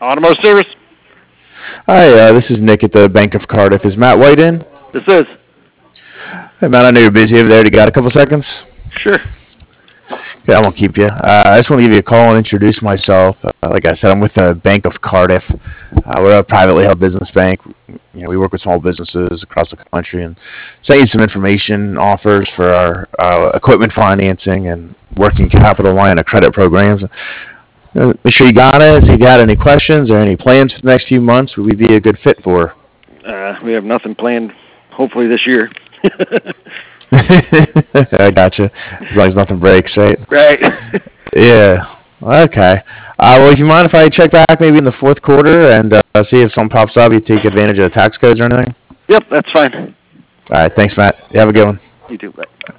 Automotive Service. Hi, this is Nick at the Bank of Cardiff. Is Matt White in? This is. Hey, Matt, I know you're busy over there. You got a couple seconds? Sure. Okay, I won't keep you. I just want to give you a call and introduce myself. Like I said, I'm with the Bank of Cardiff. We're a privately held business bank. We work with small businesses across the country and sent you some information offers for our equipment financing and working capital line of credit programs. Make sure you got it. If you got any questions or any plans for the next few months, would we be a good fit for? We have nothing planned, hopefully, this year. I gotcha. As long as nothing breaks, right? Right. Yeah. Okay. Well, if you mind if I check back maybe in the fourth quarter and see if something pops up, you take advantage of the tax codes or anything? Yep, that's fine. All right. Thanks, Matt. You have a good one. You too. Bye.